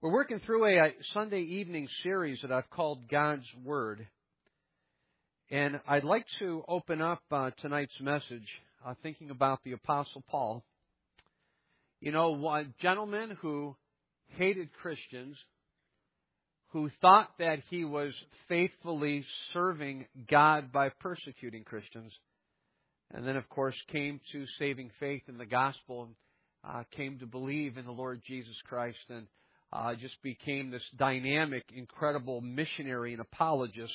We're working through a Sunday evening series that I've called God's Word. And I'd like to open up tonight's message thinking about the Apostle Paul. You know, a gentleman who hated Christians, who thought that he was faithfully serving God by persecuting Christians, and then, of course, came to saving faith in the gospel and came to believe in the Lord Jesus Christ and just became this dynamic, incredible missionary and apologist.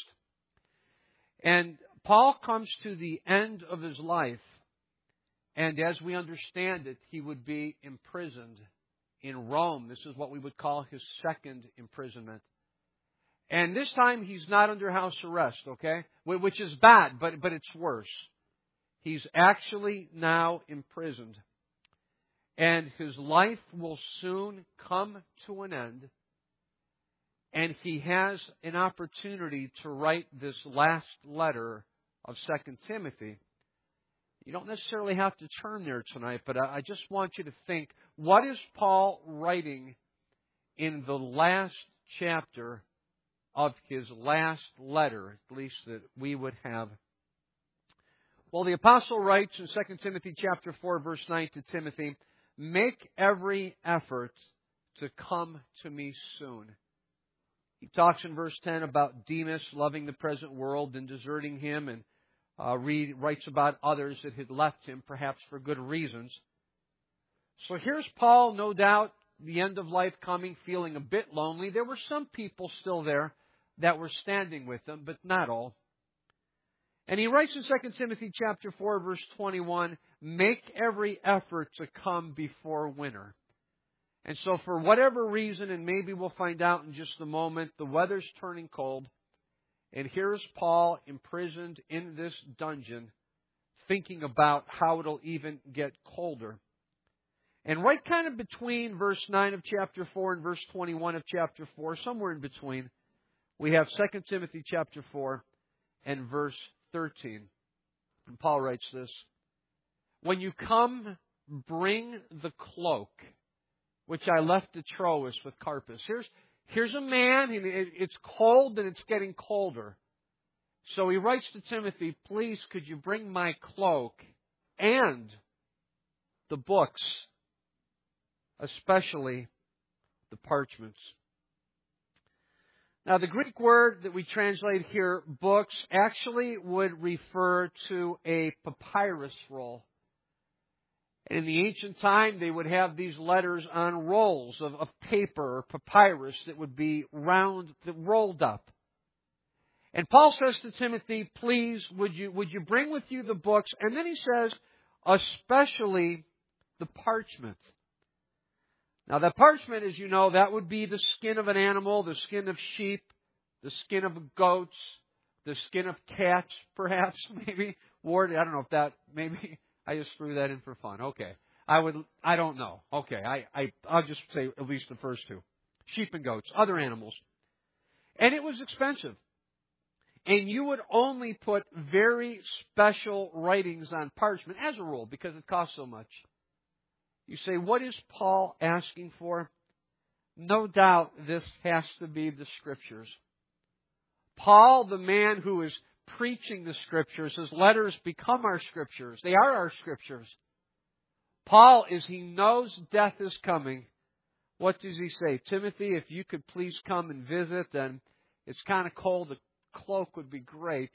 And Paul comes to the end of his life, and as we understand it, he would be imprisoned in Rome. This is what we would call his second imprisonment. And this time he's not under house arrest, okay? Which is bad, but it's worse. He's actually now imprisoned. And his life will soon come to an end. And he has an opportunity to write this last letter of 2 Timothy. You don't necessarily have to turn there tonight, but I just want you to think, what is Paul writing in the last chapter of his last letter, at least that we would have? Well, the apostle writes in 2 Timothy chapter 4, verse 9 to Timothy, "Make every effort to come to me soon." He talks in verse 10 about Demas loving the present world and deserting him, and writes about others that had left him, perhaps for good reasons. So here's Paul, no doubt, the end of life coming, feeling a bit lonely. There were some people still there that were standing with him, but not all. And he writes in 2 Timothy chapter 4, verse 21, "Make every effort to come before winter." And so for whatever reason, and maybe we'll find out in just a moment, the weather's turning cold. And here's Paul imprisoned in this dungeon, thinking about how it'll even get colder. And right kind of between verse 9 of chapter 4 and verse 21 of chapter 4, somewhere in between, we have 2 Timothy chapter 4 and verse 13. And Paul writes this, "When you come, bring the cloak, which I left to Troas with Carpus." Here's a man, it's cold and it's getting colder. So he writes to Timothy, "Please, could you bring my cloak and the books, especially the parchments." Now, the Greek word that we translate here, books, actually would refer to a papyrus roll. And in the ancient time, they would have these letters on rolls of paper or papyrus that would be rolled up. And Paul says to Timothy, "Please, would you bring with you the books?" And then he says, "especially the parchment." Now, that parchment, as you know, that would be the skin of an animal, the skin of sheep, the skin of goats, the skin of cats, perhaps, maybe. Ward, I don't know if that, maybe I just threw that in for fun. Okay. I don't know. Okay. I'll just say at least the first two. Sheep and goats, other animals. And it was expensive. And you would only put very special writings on parchment, as a rule, because it costs so much. You say, what is Paul asking for? No doubt this has to be the Scriptures. Paul, the man who is preaching the Scriptures, his letters become our Scriptures. They are our Scriptures. Paul, as he knows death is coming, what does he say? "Timothy, if you could please come and visit, and it's kind of cold, a cloak would be great,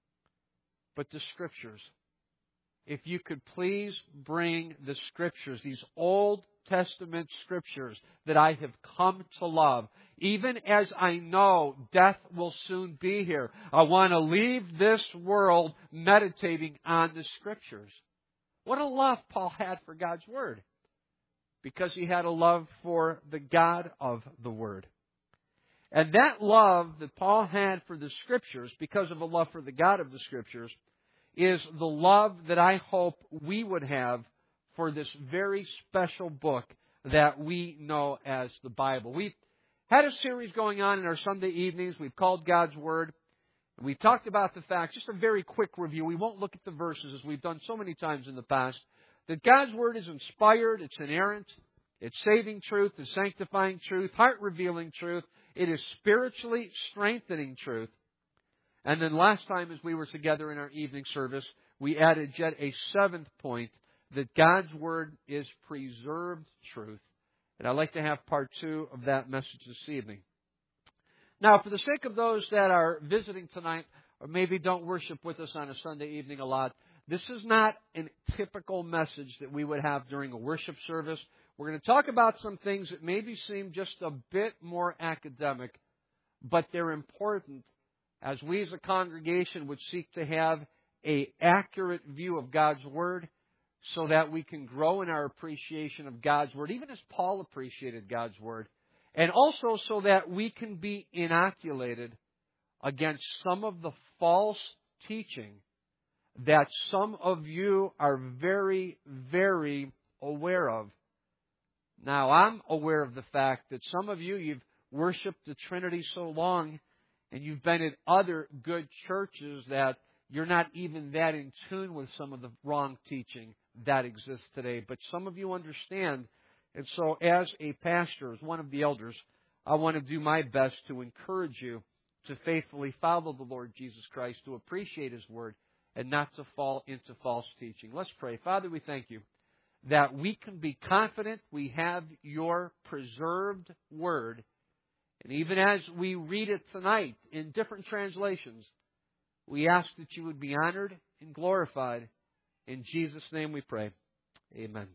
but the Scriptures. If you could please bring the Scriptures, these Old Testament Scriptures that I have come to love. Even as I know death will soon be here, I want to leave this world meditating on the Scriptures." What a love Paul had for God's Word. Because he had a love for the God of the Word. And that love that Paul had for the Scriptures, because of a love for the God of the Scriptures, is the love that I hope we would have for this very special book that we know as the Bible. We've had a series going on in our Sunday evenings. We've called God's Word. We've talked about the fact, just a very quick review. We won't look at the verses as we've done so many times in the past, that God's Word is inspired, it's inerrant, It's saving truth, it's sanctifying truth, heart-revealing truth. It is spiritually strengthening truth. And then last time as we were together in our evening service, we added yet a seventh point, that God's Word is preserved truth. And I'd like to have part 2 of that message this evening. Now, for the sake of those that are visiting tonight, or maybe don't worship with us on a Sunday evening a lot, this is not a typical message that we would have during a worship service. We're going to talk about some things that maybe seem just a bit more academic, but they're important as we as a congregation would seek to have an accurate view of God's Word so that we can grow in our appreciation of God's Word, even as Paul appreciated God's Word, and also so that we can be inoculated against some of the false teaching that some of you are very, very aware of. Now, I'm aware of the fact that some of you, you've worshiped the Trinity so long and you've been in other good churches that you're not even that in tune with some of the wrong teaching that exists today. But some of you understand. And so as a pastor, as one of the elders, I want to do my best to encourage you to faithfully follow the Lord Jesus Christ, to appreciate His Word, and not to fall into false teaching. Let's pray. Father, we thank You that we can be confident we have Your preserved Word. And even as we read it tonight in different translations, we ask that You would be honored and glorified. In Jesus' name we pray. Amen.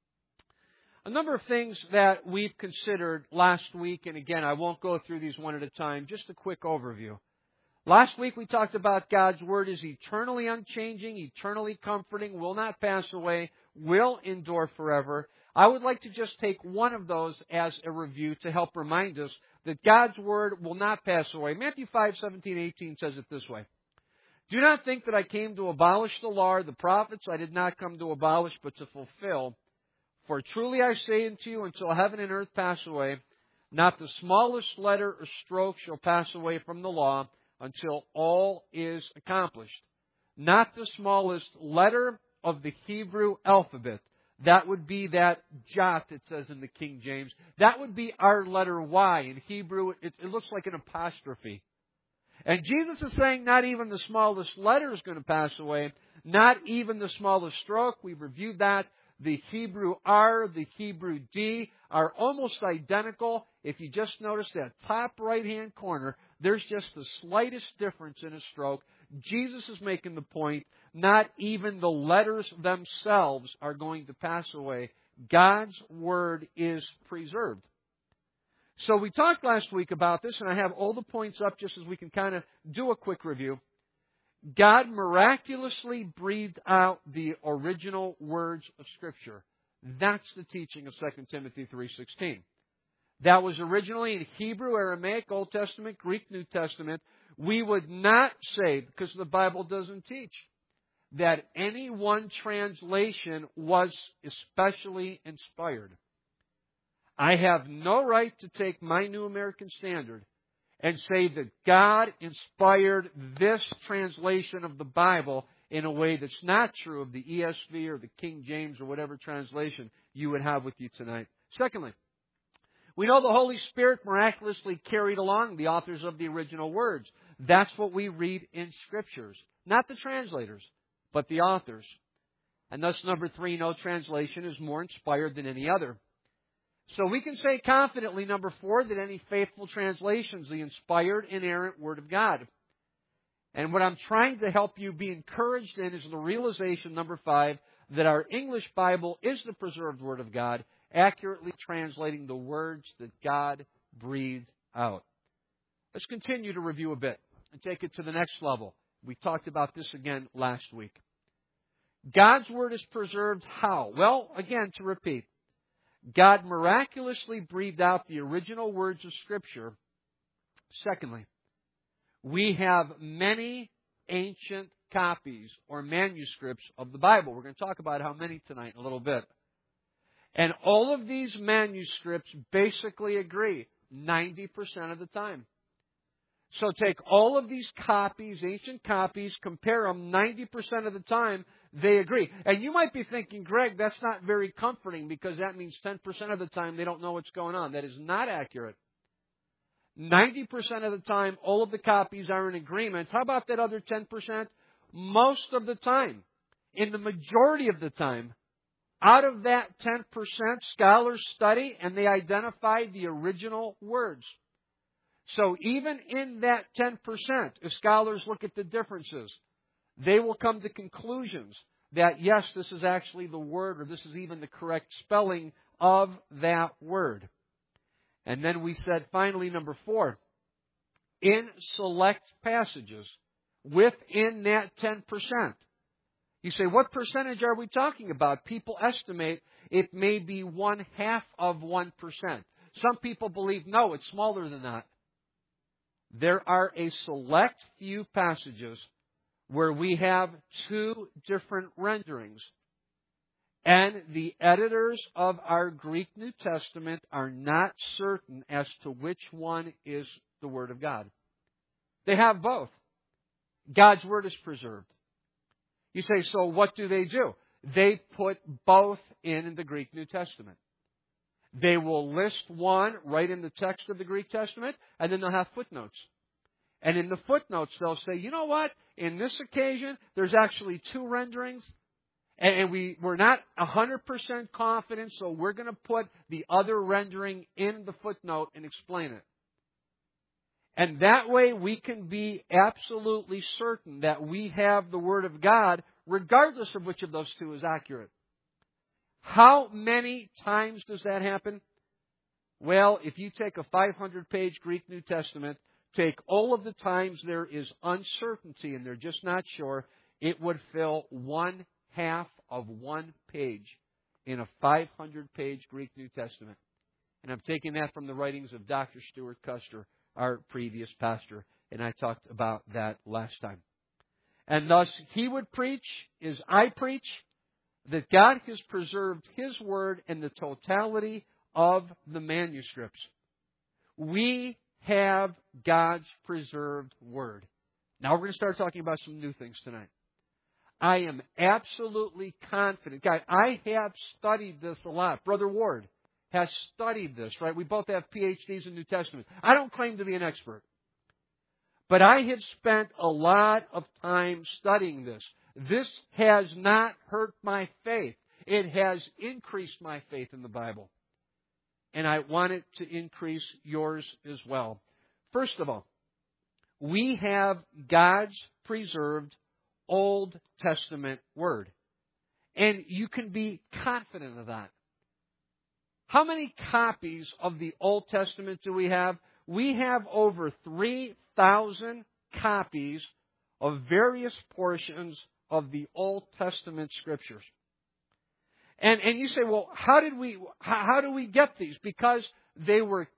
A number of things that we've considered last week, and again, I won't go through these one at a time, just a quick overview. Last week we talked about God's Word is eternally unchanging, eternally comforting, will not pass away, will endure forever. I would like to just take one of those as a review to help remind us that God's Word will not pass away. Matthew 5:17-18 says it this way. Do not think that I came to abolish the law or the prophets. I did not come to abolish, but to fulfill. For truly I say unto you, until heaven and earth pass away, not the smallest letter or stroke shall pass away from the law until all is accomplished. Not the smallest letter of the Hebrew alphabet. That would be that jot, it says in the King James. That would be our letter Y. In Hebrew, it looks like an apostrophe. And Jesus is saying not even the smallest letter is going to pass away. Not even the smallest stroke. We've reviewed that. The Hebrew R, the Hebrew D are almost identical. If you just notice that top right-hand corner, there's just the slightest difference in a stroke. Jesus is making the point, not even the letters themselves are going to pass away. God's Word is preserved. So we talked last week about this, and I have all the points up just as we can kind of do a quick review. God miraculously breathed out the original words of Scripture. That's the teaching of 2 Timothy 3:16. That was originally in Hebrew, Aramaic, Old Testament, Greek, New Testament. We would not say, because the Bible doesn't teach, that any one translation was especially inspired. I have no right to take my New American Standard and say that God inspired this translation of the Bible in a way that's not true of the ESV or the King James or whatever translation you would have with you tonight. Secondly, we know the Holy Spirit miraculously carried along the authors of the original words. That's what we read in Scriptures. Not the translators, but the authors. And thus, number 3, no translation is more inspired than any other. So we can say confidently, number 4, that any faithful translation is the inspired, inerrant Word of God. And what I'm trying to help you be encouraged in is the realization, number 5, that our English Bible is the preserved Word of God, accurately translating the words that God breathed out. Let's continue to review a bit and take it to the next level. We talked about this again last week. God's Word is preserved how? Well, again, to repeat, God miraculously breathed out the original words of Scripture. Secondly, we have many ancient copies or manuscripts of the Bible. We're going to talk about how many tonight in a little bit. And all of these manuscripts basically agree 90% of the time So take all of these copies, ancient copies, compare them 90% of the time, they agree. And you might be thinking, Greg, that's not very comforting because that means 10% of the time they don't know what's going on. That is not accurate. 90% of the time, all of the copies are in agreement. How about that other 10%? Most of the time, in the majority of the time, out of that 10%, scholars study and they identify the original words. So even in that 10%, if scholars look at the differences, they will come to conclusions that, yes, this is actually the word, or this is even the correct spelling of that word. And then we said, finally, number 4, in select passages, within that 10%. You say, what percentage are we talking about? People estimate it may be 1/2 of 1%. Some people believe, no, it's smaller than that. There are a select few passages where we have 2 different renderings. And the editors of our Greek New Testament are not certain as to which one is the Word of God. They have both. God's Word is preserved. You say, so what do? They put both in the Greek New Testament. They will list one right in the text of the Greek Testament, and then they'll have footnotes. And in the footnotes, they'll say, you know what? In this occasion, there's actually 2 renderings, and we're not 100% confident, so we're going to put the other rendering in the footnote and explain it. And that way we can be absolutely certain that we have the Word of God, regardless of which of those 2 is accurate. How many times does that happen? Well, if you take a 500-page Greek New Testament, take all of the times there is uncertainty and they're just not sure, it would fill 1/2 of 1 page in a 500-page Greek New Testament. And I'm taking that from the writings of Dr. Stuart Custer, our previous pastor, and I talked about that last time. And thus, he would preach, as I preach, that God has preserved His Word in the totality of the manuscripts. We have God's preserved Word. Now we're going to start talking about some new things tonight. I am absolutely confident. God, I have studied this a lot. Brother Ward has studied this, right? We both have PhDs in New Testament. I don't claim to be an expert. But I have spent a lot of time studying this. This has not hurt my faith. It has increased my faith in the Bible. And I want it to increase yours as well. First of all, we have God's preserved Old Testament Word. And you can be confident of that. How many copies of the Old Testament do we have? We have over 3,000 copies of various portions of the Old Testament Scriptures. And you say, well, how do we get these? Because they were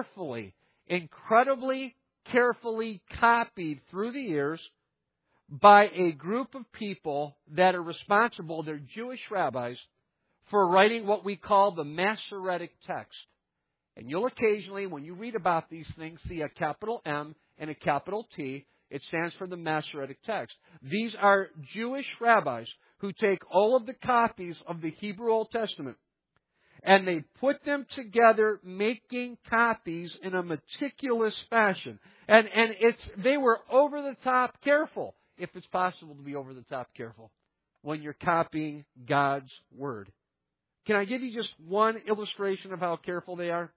incredibly carefully copied through the years by a group of people that are responsible, they're Jewish rabbis, for writing what we call the Masoretic text. And you'll occasionally, when you read about these things, see a capital M and a capital T. It stands for the Masoretic text. These are Jewish rabbis who take all of the copies of the Hebrew Old Testament and they put them together, making copies in a meticulous fashion. And they were over the top careful, if it's possible to be over the top careful, when you're copying God's Word. Can I give you just one illustration of how careful they are?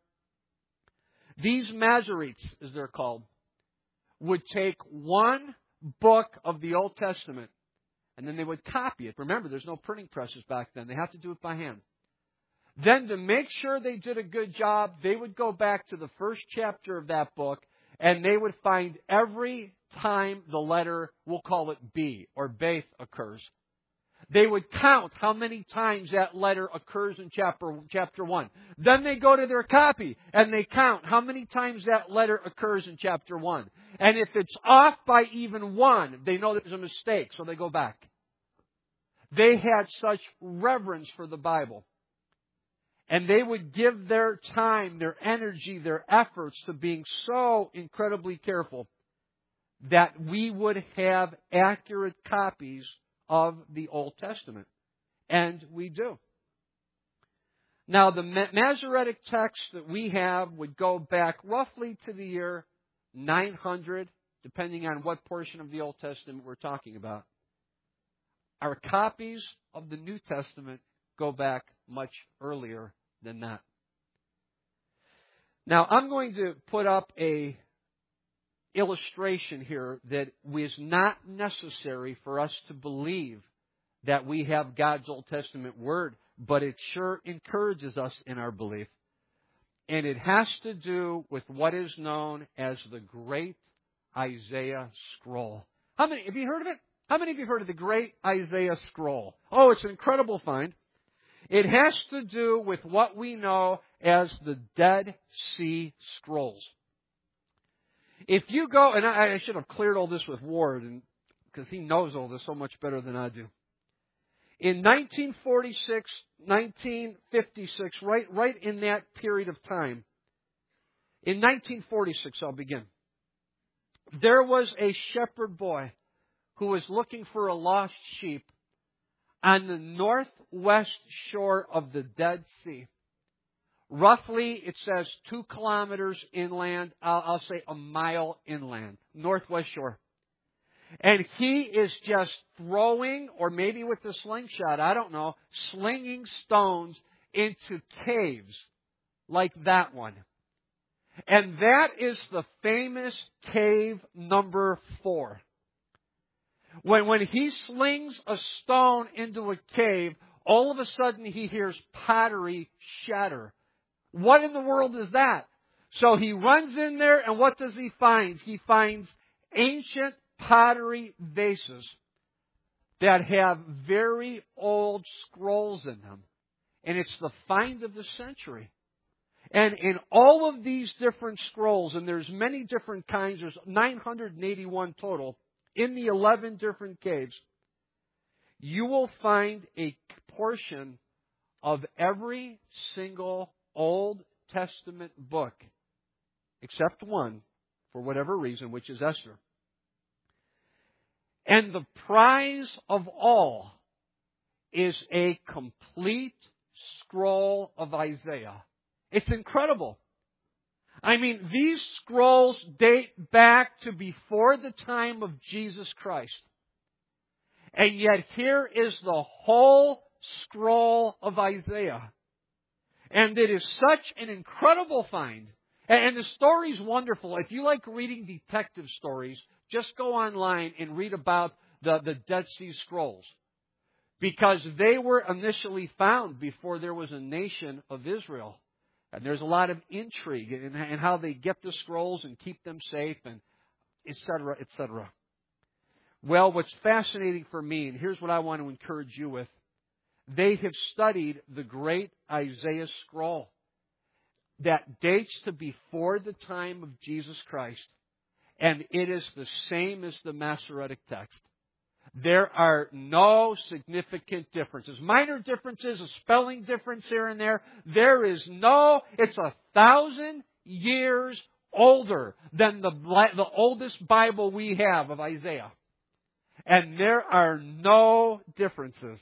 These Masoretes, as they're called, would take one book of the Old Testament and then they would copy it. Remember, there's no printing presses back then. They have to do it by hand. Then to make sure they did a good job, they would go back to the first chapter of that book and they would find every time the letter, we'll call it B or Beth, occurs. They would count how many times that letter occurs in chapter 1. Then they go to their copy and they count how many times that letter occurs in chapter 1. And if it's off by even 1, they know there's a mistake, so they go back. They had such reverence for the Bible. And they would give their time, their energy, their efforts to being so incredibly careful. that we would have accurate copies of the Old Testament. And we do. Now, the Masoretic text that we have would go back roughly to the year 900, depending on what portion of the Old Testament we're talking about. Our copies of the New Testament go back much earlier than that. Now, I'm going to put up a illustration here that is not necessary for us to believe that we have God's Old Testament Word, but it sure encourages us in our belief. And it has to do with what is known as the Great Isaiah Scroll. How many have you heard of it? How many of you have heard of the Great Isaiah Scroll? Oh, it's an incredible find. It has to do with what we know as the Dead Sea Scrolls. If you go, and I should have cleared all this with Ward, because he knows all this so much better than I do. In 1946, 1956, right in that period of time, in 1946, I'll begin, there was a shepherd boy who was looking for a lost sheep on the northwest shore of the Dead Sea. Roughly, it says 2 kilometers inland, I'll say a mile inland, northwest shore. And he is just throwing, or maybe with a slingshot, I don't know, slinging stones into caves like that one. And that is the famous cave number 4. When he slings a stone into a cave, all of a sudden he hears pottery shatter. What in the world is that? So he runs in there, and what does he find? He finds ancient pottery vases that have very old scrolls in them. And it's the find of the century. And in all of these different scrolls, and there's many different kinds, there's 981 total, in the 11 different caves, you will find a portion of every single Old Testament book, except one, for whatever reason, which is Esther. And the prize of all is a complete scroll of Isaiah. It's incredible. I mean, these scrolls date back to before the time of Jesus Christ. And yet here is the whole scroll of Isaiah. And it is such an incredible find. And the story's wonderful. If you like reading detective stories, just go online and read about the Dead Sea Scrolls. Because they were initially found before there was a nation of Israel. And there's a lot of intrigue in how they get the scrolls and keep them safe, and et cetera, et cetera. Well, what's fascinating for me, and here's what I want to encourage you with, they have studied the Great Isaiah Scroll that dates to before the time of Jesus Christ, and it is the same as the Masoretic text. There are no significant differences. Minor differences, a spelling difference here and there. There is no, it's 1,000 years older than the oldest Bible we have of Isaiah. And there are no differences.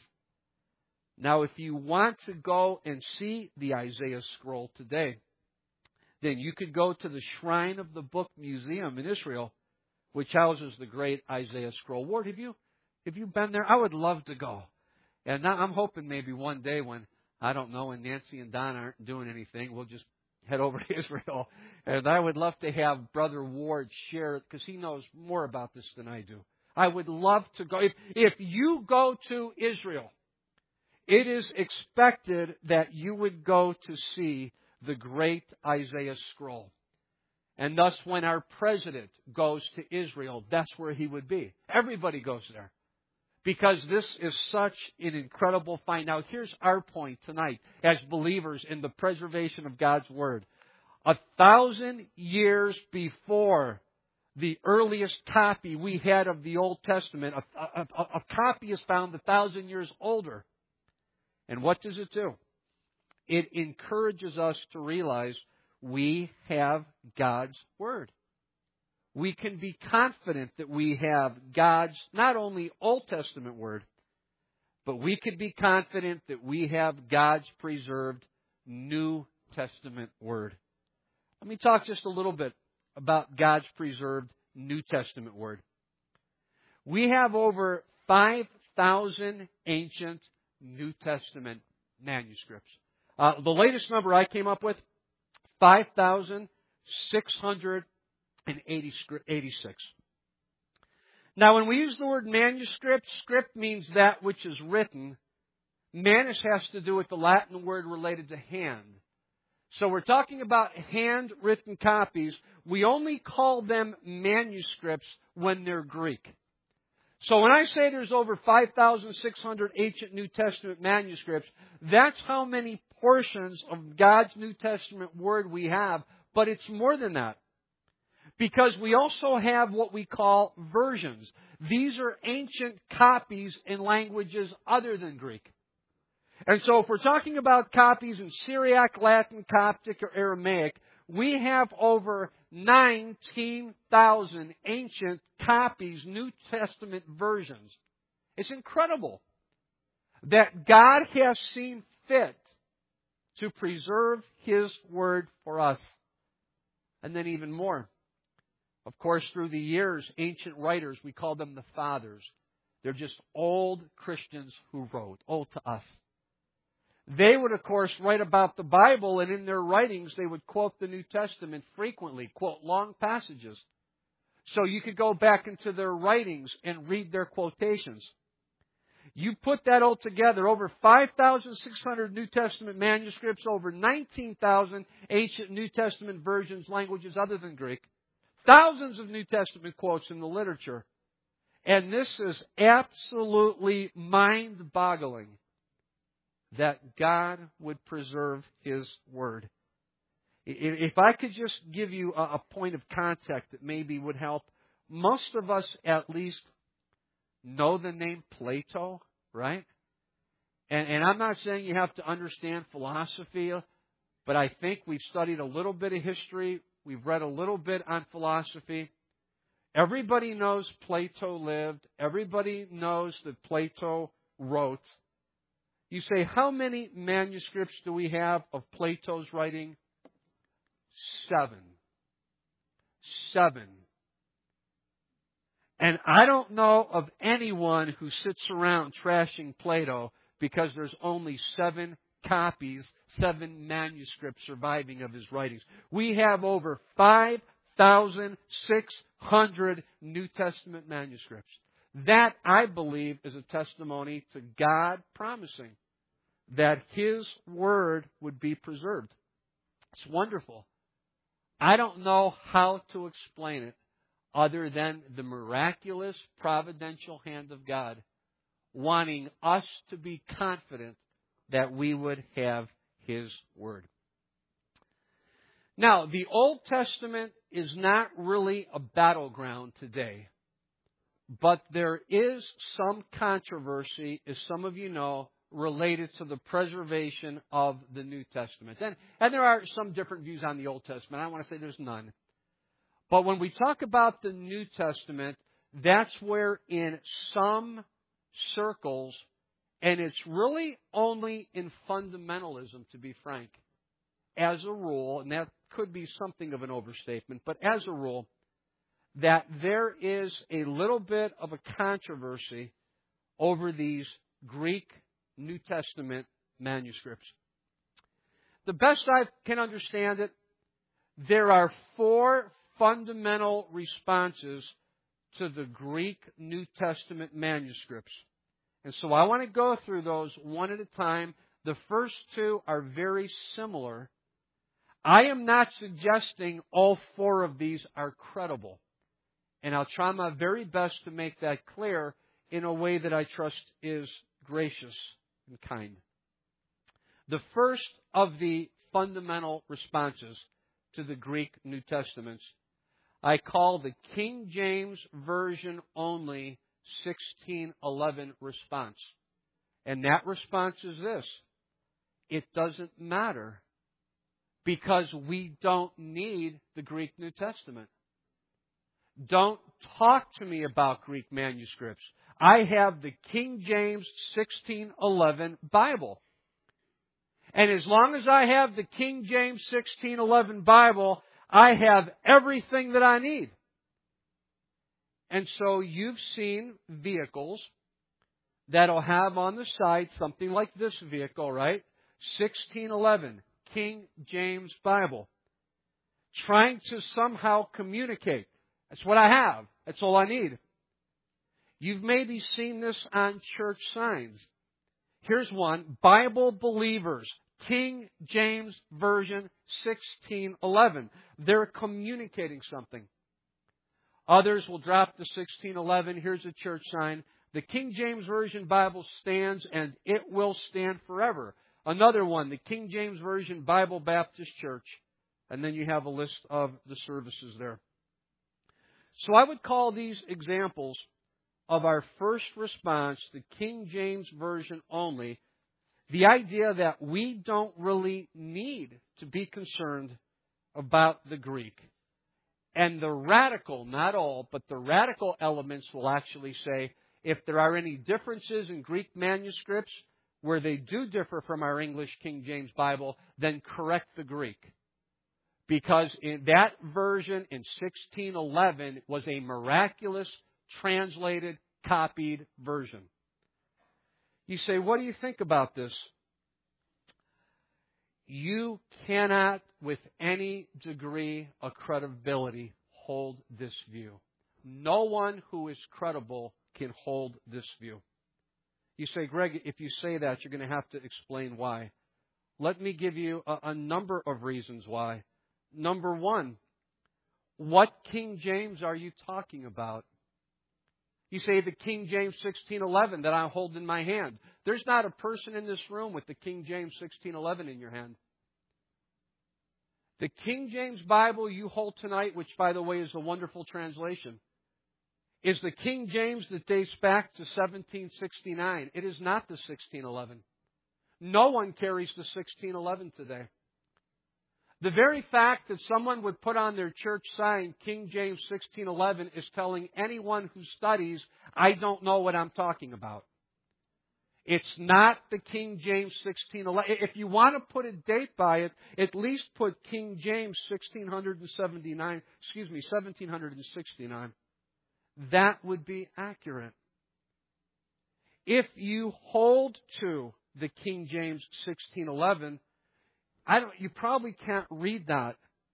Now, if you want to go and see the Isaiah Scroll today, then you could go to the Shrine of the Book Museum in Israel, which houses the Great Isaiah Scroll. Ward, have you been there? I would love to go. And now I'm hoping maybe one day when, I don't know, when Nancy and Don aren't doing anything, we'll just head over to Israel. And I would love to have Brother Ward share it, because he knows more about this than I do. I would love to go. If you go to Israel, it is expected that you would go to see the Great Isaiah Scroll. And thus, when our president goes to Israel, that's where he would be. Everybody goes there. Because this is such an incredible find. Now, here's our point tonight as believers in the preservation of God's Word. 1,000 years before the earliest copy we had of the Old Testament, a copy is found 1,000 years older. And what does it do? It encourages us to realize we have God's Word. we can be confident that we have God's not only Old Testament Word, but we can be confident that we have God's preserved New Testament Word. Let me talk just a little bit about God's preserved New Testament Word. We have over 5,000 ancient New Testament manuscripts. The latest number I came up with, 5,686. Now, when we use the word manuscript, script means that which is written. Manus has to do with the Latin word related to hand. So we're talking about handwritten copies. We only call them manuscripts when they're Greek. So when I say there's over 5,600 ancient New Testament manuscripts, that's how many portions of God's New Testament Word we have. But it's more than that. Because we also have what we call versions. These are ancient copies in languages other than Greek. And so if we're talking about copies in Syriac, Latin, Coptic, or Aramaic, we have over 19,000 ancient copies, New Testament versions. It's incredible that God has seen fit to preserve His Word for us. And then even more. Of course, through the years, ancient writers, we call them the Fathers. They're just old Christians who wrote, old to us. They would, of course, write about the Bible, and in their writings, they would quote the New Testament frequently, quote long passages. So you could go back into their writings and read their quotations. You put that all together, over 5,600 New Testament manuscripts, over 19,000 ancient New Testament versions, languages other than Greek, thousands of New Testament quotes in the literature. And this is absolutely mind-boggling that God would preserve His Word. If I could just give you a point of contact that maybe would help, most of us at least know the name Plato, right? And I'm not saying you have to understand philosophy, but I think we've studied a little bit of history. We've read a little bit on philosophy. Everybody knows Plato lived. Everybody knows that Plato wrote. You say, how many manuscripts do we have of Plato's writing? 7. And I don't know of anyone who sits around trashing Plato because there's only 7 copies, 7 manuscripts surviving of his writings. We have over 5,600 New Testament manuscripts. That, I believe, is a testimony to God promising that His Word would be preserved. It's wonderful. I don't know how to explain it other than the miraculous, providential hand of God wanting us to be confident that we would have His Word. Now, the Old Testament is not really a battleground today. But there is some controversy, as some of you know, related to the preservation of the New Testament. And there are some different views on the Old Testament. I want to say there's none. But when we talk about the New Testament, that's where in some circles, and it's really only in fundamentalism, to be frank, as a rule, and that could be something of an overstatement, but as a rule, that there is a little bit of a controversy over these Greek New Testament manuscripts. The best I can understand it, there are 4 fundamental responses to the Greek New Testament manuscripts. And so I want to go through those one at a time. The first 2 are very similar. I am not suggesting all 4 of these are credible. And I'll try my very best to make that clear in a way that I trust is gracious and kind. The first of the fundamental responses to the Greek New Testaments I call the King James Version only 1611 response. And that response is this: it doesn't matter because we don't need the Greek New Testament. Don't talk to me about Greek manuscripts. I have the King James 1611 Bible. And as long as I have the King James 1611 Bible, I have everything that I need. And so you've seen vehicles that'll have on the side something like this vehicle, right? 1611, King James Bible. Trying to somehow communicate. That's what I have. That's all I need. You've maybe seen this on church signs. Here's one. Bible Believers, King James Version 1611. They're communicating something. Others will drop the 1611. Here's a church sign. The King James Version Bible stands and it will stand forever. Another one, the King James Version Bible Baptist Church. And then you have a list of the services there. So I would call these examples of our first response, the King James Version only, the idea that we don't really need to be concerned about the Greek. And the radical, not all, but the radical elements will actually say, if there are any differences in Greek manuscripts where they do differ from our English King James Bible, then correct the Greek. Because in that version in 1611 was a miraculous, translated, copied version. You say, what do you think about this? You cannot, with any degree of credibility, hold this view. No one who is credible can hold this view. You say, Greg, if you say that, you're going to have to explain why. Let me give you a number of reasons why. Number one, what King James are you talking about? You say the King James 1611 that I hold in my hand. There's not a person in this room with the King James 1611 in your hand. The King James Bible you hold tonight, which by the way is a wonderful translation, is the King James that dates back to 1769. It is not the 1611. No one carries the 1611 today. The very fact that someone would put on their church sign, King James 1611, is telling anyone who studies, I don't know what I'm talking about. It's not the King James 1611. If you want to put a date by it, at least put King James 1769. That would be accurate. If you hold to the King James 1611, you probably can't read that.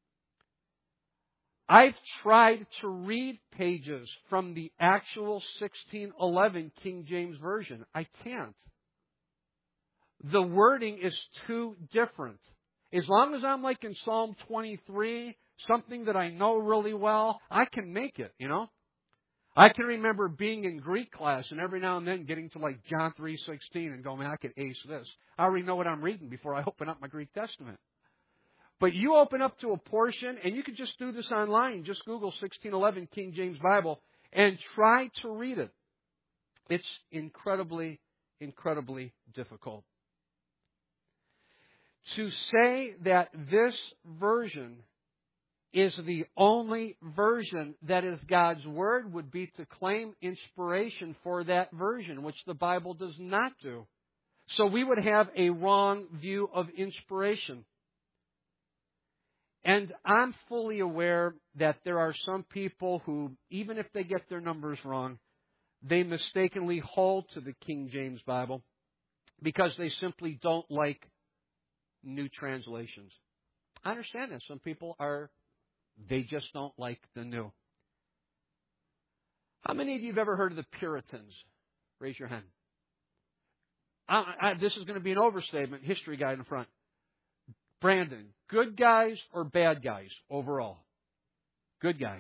I've tried to read pages from the actual 1611 King James Version. I can't. The wording is too different. As long as I'm like in Psalm 23, something that I know really well, I can make it, you know. I can remember being in Greek class and every now and then getting to like John 3:16 and going, man, I could ace this. I already know what I'm reading before I open up my Greek Testament. But you open up to a portion, and you can just do this online. Just Google 1611 King James Bible and try to read it. It's incredibly, incredibly difficult. To say that this version is the only version that is God's Word would be to claim inspiration for that version, which the Bible does not do. So we would have a wrong view of inspiration. And I'm fully aware that there are some people who, even if they get their numbers wrong, they mistakenly hold to the King James Bible because they simply don't like new translations. I understand that. Some people they just don't like the new. How many of you have ever heard of the Puritans? Raise your hand. This is going to be an overstatement. History guy in the front. Brandon, good guys or bad guys overall? Good guys.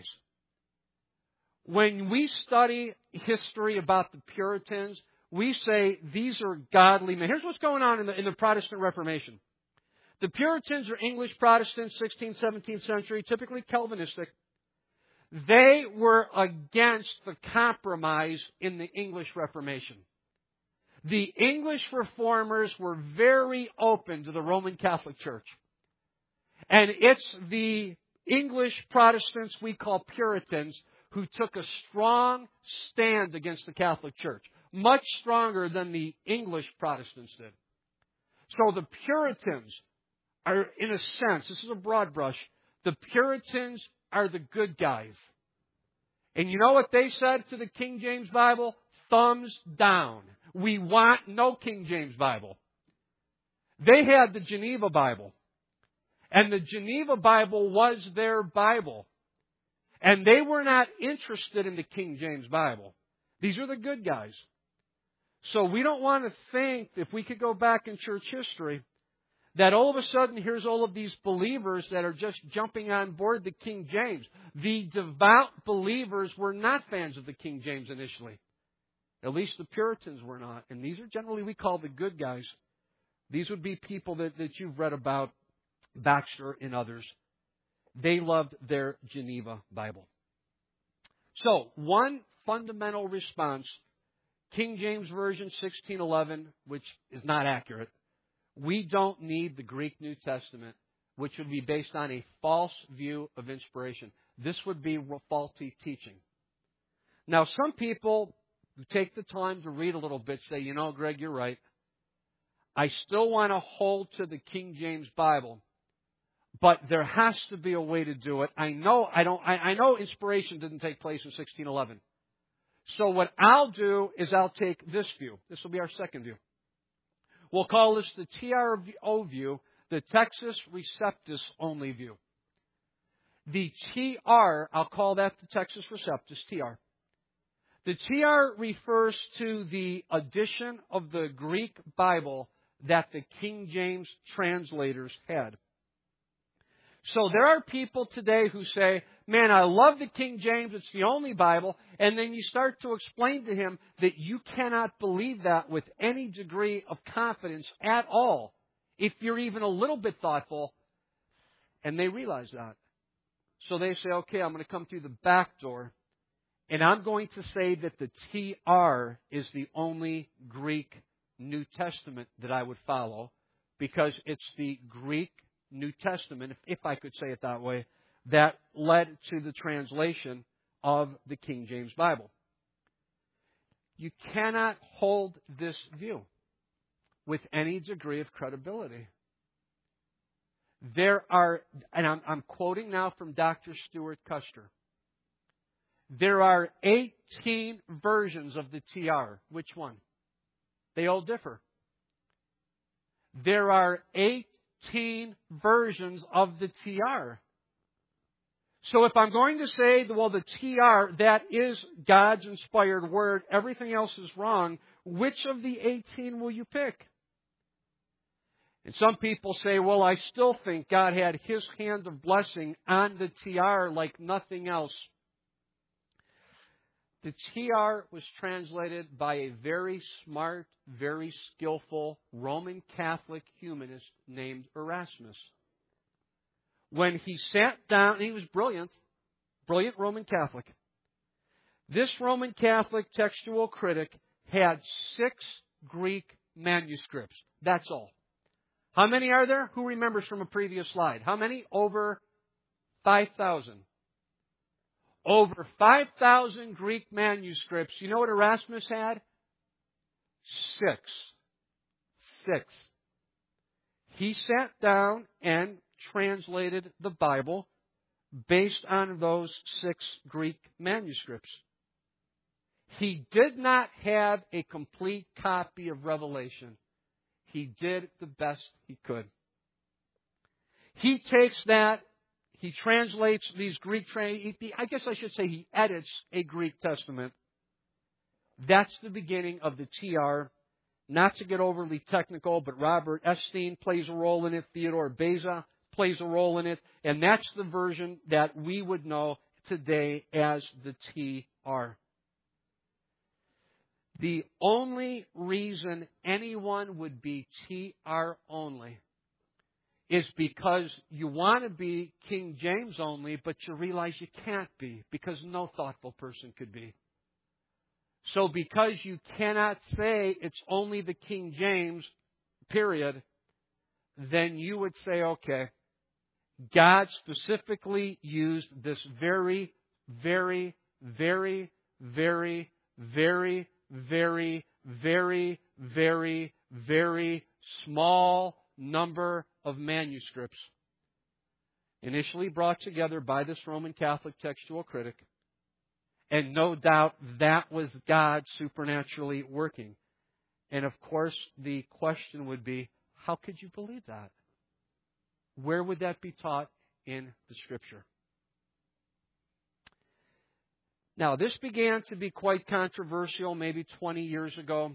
When we study history about the Puritans, we say these are godly men. Here's what's going on in the Protestant Reformation. The Puritans are English Protestants, 16th, 17th century, typically Calvinistic. They were against the compromise in the English Reformation. The English Reformers were very open to the Roman Catholic Church. And it's the English Protestants we call Puritans who took a strong stand against the Catholic Church, much stronger than the English Protestants did. So the Puritans are, in a sense, this is a broad brush, the Puritans are the good guys. And you know what they said to the King James Bible? Thumbs down. We want no King James Bible. They had the Geneva Bible. And the Geneva Bible was their Bible. And they were not interested in the King James Bible. These are the good guys. So we don't want to think, if we could go back in church history, that all of a sudden here's all of these believers that are just jumping on board the King James. The devout believers were not fans of the King James initially. At least the Puritans were not. And these are generally we call the good guys. These would be people that you've read about, Baxter and others. They loved their Geneva Bible. So, one fundamental response, King James Version 1611, which is not accurate. We don't need the Greek New Testament, which would be based on a false view of inspiration. This would be faulty teaching. Now, some people who take the time to read a little bit say, you know, Greg, you're right. I still want to hold to the King James Bible, but there has to be a way to do it. I know inspiration didn't take place in 1611. So what I'll do is I'll take this view. This will be our second view. We'll call this the TRO view, the Textus Receptus only view. The TR, I'll call that the Textus Receptus, TR. The TR refers to the edition of the Greek Bible that the King James translators had. So there are people today who say, man, I love the King James, it's the only Bible. And then you start to explain to him that you cannot believe that with any degree of confidence at all, if you're even a little bit thoughtful. And they realize that. So they say, okay, I'm going to come through the back door, and I'm going to say that the TR is the only Greek New Testament that I would follow, because it's the Greek New Testament, if I could say it that way, that led to the translation of the King James Bible. You cannot hold this view with any degree of credibility. There are, and I'm quoting now from Dr. Stuart Custer, there are 18 versions of the TR. Which one? They all differ. There are 18 versions of the TR. So if I'm going to say, well, the TR, that is God's inspired word, everything else is wrong, which of the 18 will you pick? And some people say, well, I still think God had His hand of blessing on the TR like nothing else. The TR was translated by a very smart, very skillful Roman Catholic humanist named Erasmus. When he sat down, he was brilliant Roman Catholic. This Roman Catholic textual critic had 6 Greek manuscripts. That's all. How many are there? Who remembers from a previous slide? How many? Over 5,000. Over 5,000 Greek manuscripts. You know what Erasmus had? 6. He sat down and translated the Bible based on those 6 Greek manuscripts. He did not have a complete copy of Revelation. He did the best he could. He takes that, he translates these Greek, I guess I should say he edits a Greek Testament. That's the beginning of the TR. Not to get overly technical, but Robert Epstein plays a role in it. Theodore Beza plays a role in it. And that's the version that we would know today as the TR. The only reason anyone would be TR only is because you want to be King James only, but you realize you can't be, because no thoughtful person could be. So because you cannot say it's only the King James, period, then you would say, okay, God specifically used this very, very very, very, very, very, very, very, very small number of manuscripts initially brought together by this Roman Catholic textual critic. And no doubt that was God supernaturally working. And of course, the question would be, how could you believe that? Where would that be taught in the Scripture? Now, this began to be quite controversial maybe 20 years ago.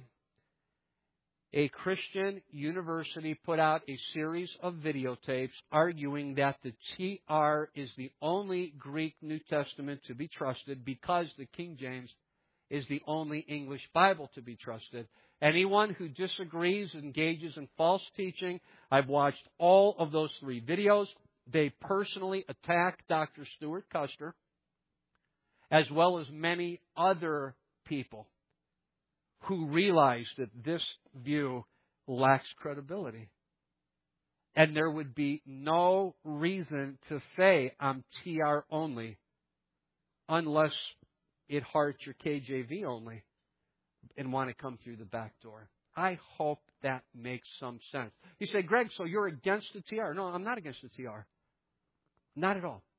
A Christian university put out a series of videotapes arguing that the TR is the only Greek New Testament to be trusted because the King James is the only English Bible to be trusted. Anyone who disagrees engages in false teaching. I've watched all of those 3 videos. They personally attack Dr. Stuart Custer, as well as many other people who realize that this view lacks credibility. And there would be no reason to say I'm TR only unless it hearts your KJV only and want to come through the back door. I hope that makes some sense. You say, Greg, so you're against the TR? No, I'm not against the TR. Not at all.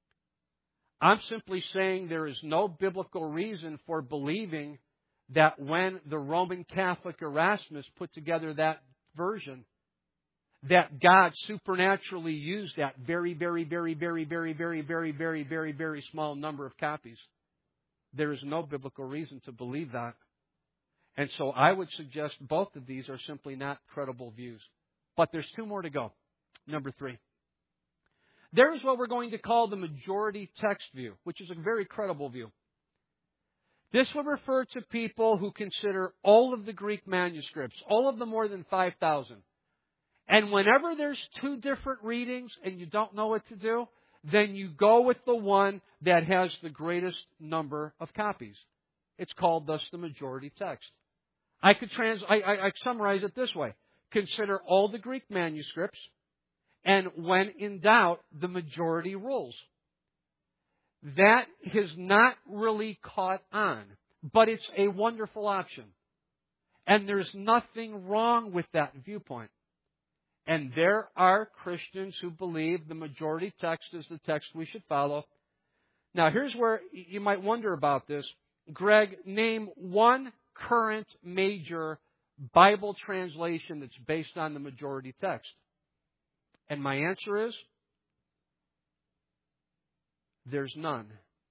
I'm simply saying there is no biblical reason for believing that when the Roman Catholic Erasmus put together that version, that God supernaturally used that very, very, very, very, very, very, very, very, very, very small number of copies. There is no biblical reason to believe that. And so I would suggest both of these are simply not credible views. But there's 2 more to go. Number 3. There is what we're going to call the majority text view, which is a very credible view. This would refer to people who consider all of the Greek manuscripts, all of the more than 5,000. And whenever there's 2 different readings and you don't know what to do, then you go with the one that has the greatest number of copies. It's called thus the majority text. I summarize it this way. Consider all the Greek manuscripts, and when in doubt, the majority rules. That has not really caught on, but it's a wonderful option. And there's nothing wrong with that viewpoint. And there are Christians who believe the majority text is the text we should follow. Now, here's where you might wonder about this. Greg, name one current major Bible translation that's based on the majority text. And my answer is, there's none.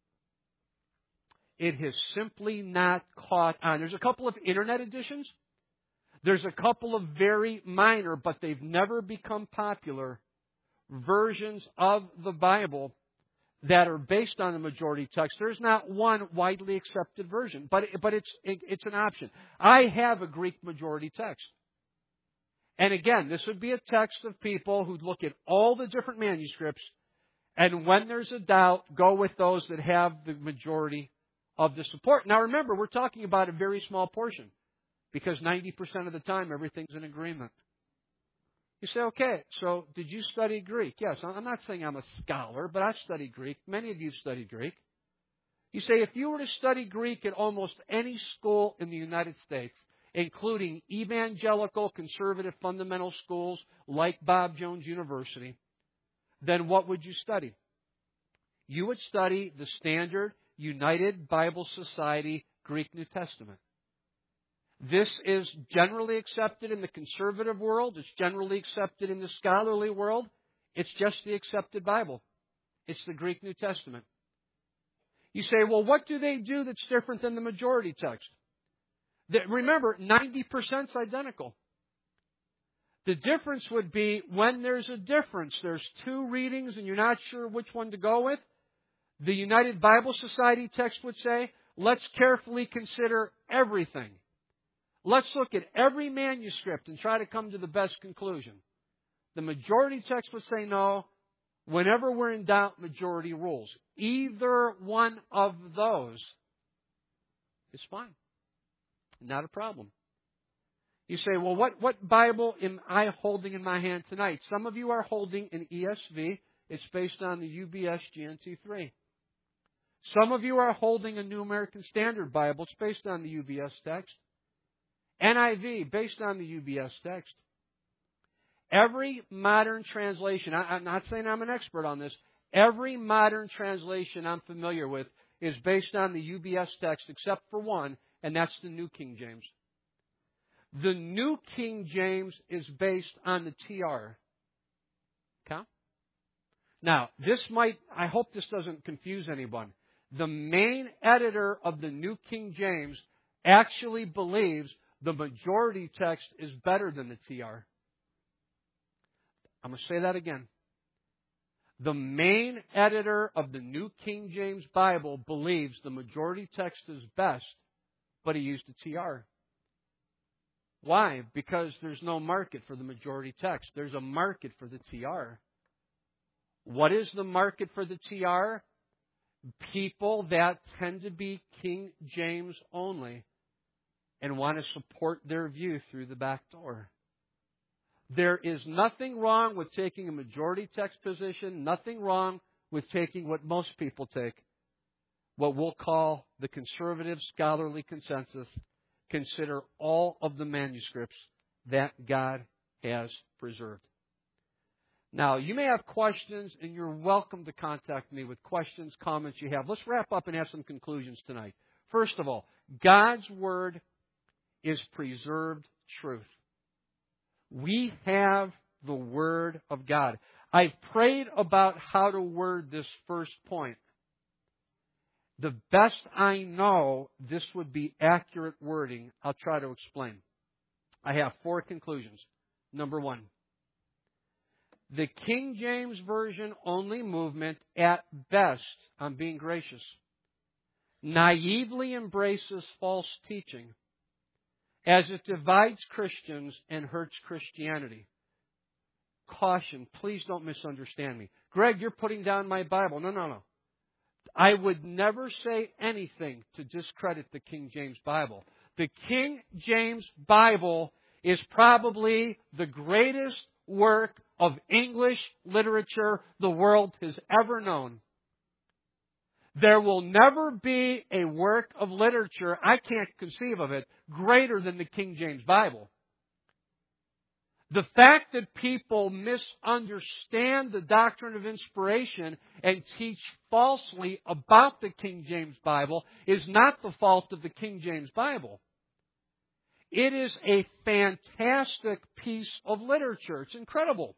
It has simply not caught on. There's a couple of internet editions. There's a couple of very minor, but they've never become popular, versions of the Bible that are based on the majority text. There's not one widely accepted version, but it's an option. I have a Greek majority text. And again, this would be a text of people who look at all the different manuscripts, and when there's a doubt, go with those that have the majority of the support. Now remember, we're talking about a very small portion, because 90% of the time, everything's in agreement. You say, okay, so did you study Greek? Yes, I'm not saying I'm a scholar, but I've studied Greek. Many of you have studied Greek. You say, if you were to study Greek at almost any school in the United States, including evangelical, conservative, fundamental schools like Bob Jones University, then what would you study? You would study the standard United Bible Society Greek New Testament. This is generally accepted in the conservative world. It's generally accepted in the scholarly world. It's just the accepted Bible. It's the Greek New Testament. You say, well, what do they do that's different than the majority text? Remember, 90% is identical. The difference would be when there's a difference. There's 2 readings and you're not sure which one to go with. The United Bible Society text would say, let's carefully consider everything. Let's look at every manuscript and try to come to the best conclusion. The majority text would say no. Whenever we're in doubt, majority rules. Either one of those is fine. Not a problem. You say, well, what Bible am I holding in my hand tonight? Some of you are holding an ESV. It's based on the UBS GNT3. Some of you are holding a New American Standard Bible. It's based on the UBS text. NIV, based on the UBS text. Every modern translation, I'm not saying I'm an expert on this, every modern translation I'm familiar with is based on the UBS text except for one, and that's the New King James. The New King James is based on the TR. Okay? Now, I hope this doesn't confuse anyone. The main editor of the New King James actually believes the majority text is better than the TR. I'm going to say that again. The main editor of the New King James Bible believes the majority text is best, but he used a TR. Why? Because there's no market for the majority text. There's a market for the TR. What is the market for the TR? People that tend to be King James only and want to support their view through the back door. There is nothing wrong with taking a majority text position, nothing wrong with taking what most people take, what we'll call the conservative scholarly consensus. Consider all of the manuscripts that God has preserved. Now, you may have questions, and you're welcome to contact me with questions, comments you have. Let's wrap up and have some conclusions tonight. First of all, God's Word is preserved truth. We have the Word of God. I've prayed about how to word this first point. The best I know, this would be accurate wording. I'll try to explain. I have 4 conclusions. Number 1. The King James Version only movement, at best, I'm being gracious, naively embraces false teaching as it divides Christians and hurts Christianity. Caution, please don't misunderstand me. Greg, you're putting down my Bible. No. I would never say anything to discredit the King James Bible. The King James Bible is probably the greatest work of English literature the world has ever known. There will never be a work of literature, I can't conceive of it, greater than the King James Bible. The fact that people misunderstand the doctrine of inspiration and teach falsely about the King James Bible is not the fault of the King James Bible. It is a fantastic piece of literature. It's incredible.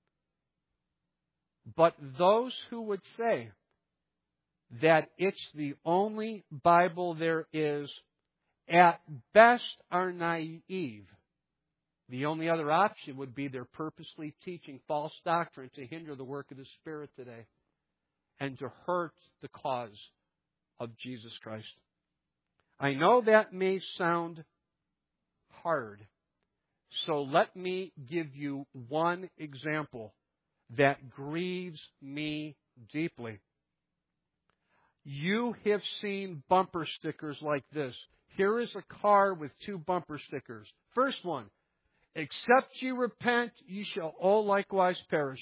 But those who would say that it's the only Bible there is, at best are naive. The only other option would be they're purposely teaching false doctrine to hinder the work of the Spirit today and to hurt the cause of Jesus Christ. I know that may sound hard, so let me give you one example that grieves me deeply. You have seen bumper stickers like this. Here is a car with 2 bumper stickers. First one, except you repent, you shall all likewise perish.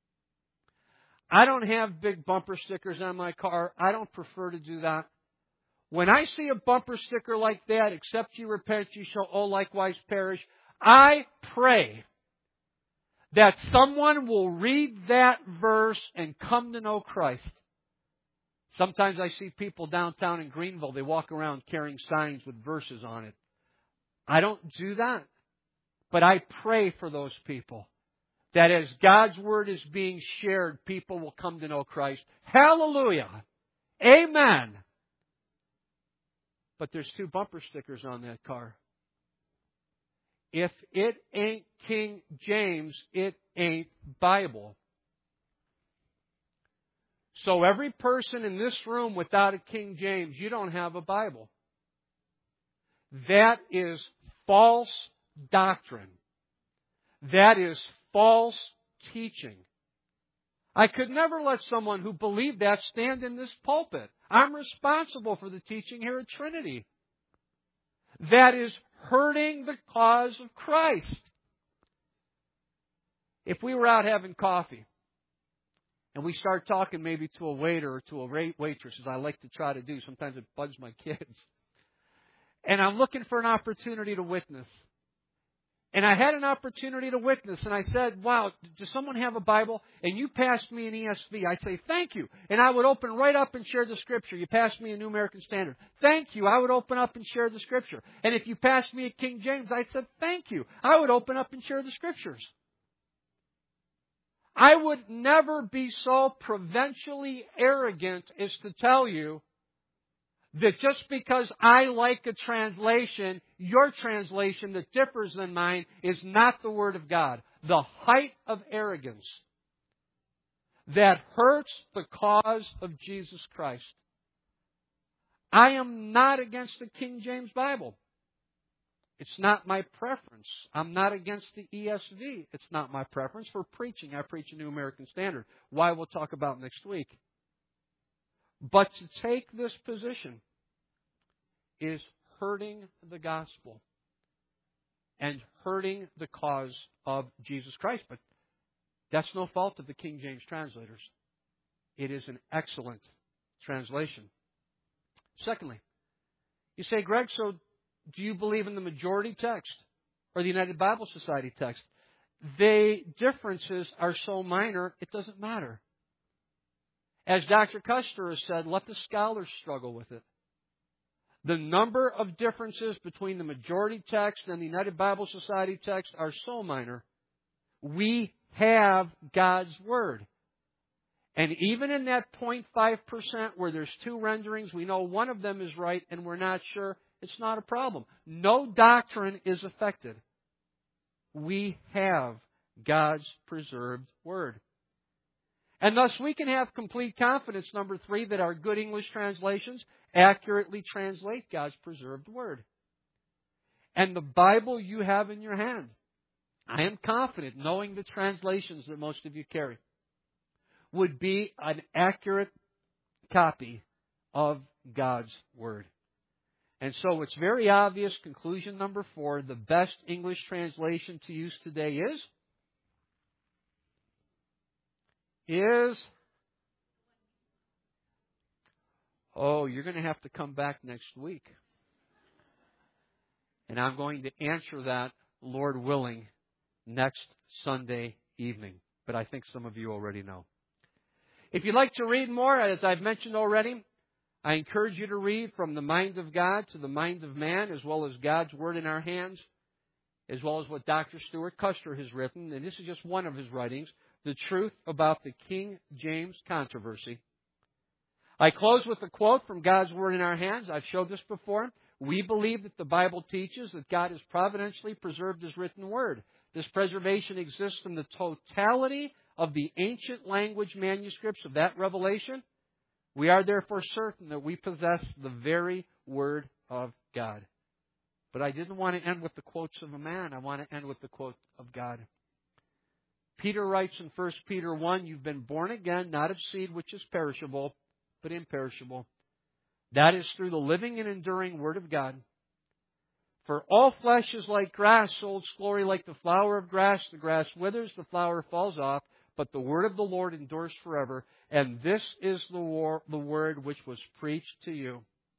I don't have big bumper stickers on my car. I don't prefer to do that. When I see a bumper sticker like that, except you repent, you shall all likewise perish, I pray that someone will read that verse and come to know Christ. Sometimes I see people downtown in Greenville, they walk around carrying signs with verses on it. I don't do that. But I pray for those people that as God's Word is being shared, people will come to know Christ. Hallelujah! Amen! But there's 2 bumper stickers on that car. If it ain't King James, it ain't Bible. So every person in this room without a King James, you don't have a Bible. That is false doctrine. That is false teaching. I could never let someone who believed that stand in this pulpit. I'm responsible for the teaching here at Trinity. That is hurting the cause of Christ. If we were out having coffee and we start talking maybe to a waiter or to a waitress, as I like to try to do. Sometimes it bugs my kids. And I'm looking for an opportunity to witness. And I had an opportunity to witness, and I said, wow, does someone have a Bible? And you passed me an ESV. I'd say, thank you. And I would open right up and share the Scripture. You passed me a New American Standard. Thank you. I would open up and share the Scripture. And if you passed me a King James, I said, thank you. I would open up and share the Scriptures. I would never be so provincially arrogant as to tell you that just because I like a translation, your translation that differs than mine is not the Word of God. The height of arrogance that hurts the cause of Jesus Christ. I am not against the King James Bible. It's not my preference. I'm not against the ESV. It's not my preference. For preaching, I preach a New American Standard. Why we'll talk about next week. But to take this position is hurting the gospel and hurting the cause of Jesus Christ. But that's no fault of the King James translators. It is an excellent translation. Secondly, you say, Greg, so do you believe in the majority text or the United Bible Society text? The differences are so minor, it doesn't matter. As Dr. Custer has said, let the scholars struggle with it. The number of differences between the majority text and the United Bible Society text are so minor. We have God's Word. And even in that 0.5% where there's two renderings, we know one of them is right and we're not sure, it's not a problem. No doctrine is affected. We have God's preserved Word. And thus we can have complete confidence, number 3, that our good English translations accurately translate God's preserved Word. And the Bible you have in your hand, I am confident, knowing the translations that most of you carry, would be an accurate copy of God's Word. And so it's very obvious, conclusion number 4, the best English translation to use today is, oh, you're going to have to come back next week. And I'm going to answer that, Lord willing, next Sunday evening. But I think some of you already know. If you'd like to read more, as I've mentioned already, I encourage you to read From the Mind of God to the Mind of Man, as well as God's Word in Our Hands, as well as what Dr. Stuart Custer has written. And this is just one of his writings, The Truth About the King James Controversy. I close with a quote from God's Word in Our Hands. I've showed this before. We believe that the Bible teaches that God has providentially preserved His written Word. This preservation exists in the totality of the ancient language manuscripts of that revelation. We are therefore certain that we possess the very Word of God. But I didn't want to end with the quotes of a man. I want to end with the quote of God. Peter writes in 1 Peter 1, you've been born again, not of seed which is perishable, but imperishable. That is through the living and enduring Word of God. For all flesh is like grass, so its glory like the flower of grass. The grass withers, the flower falls off, but the word of the Lord endures forever. And this is the word which was preached to you.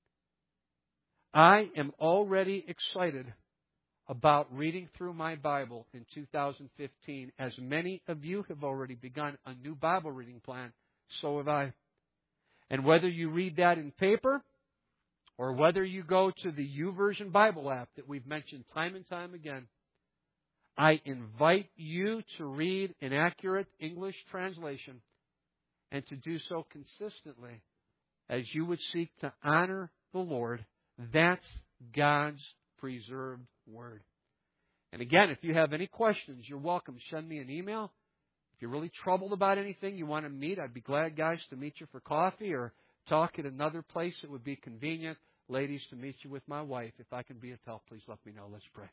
I am already excited about reading through my Bible in 2015. As many of you have already begun a new Bible reading plan, so have I. And whether you read that in paper or whether you go to the YouVersion Bible app that we've mentioned time and time again, I invite you to read an accurate English translation and to do so consistently as you would seek to honor the Lord. That's God's preserved Word. And again, if you have any questions, you're welcome. Send me an email. If you're really troubled about anything you want to meet, I'd be glad, guys, to meet you for coffee or talk at another place that would be convenient. Ladies, to meet you with my wife. If I can be of help, please let me know. Let's pray.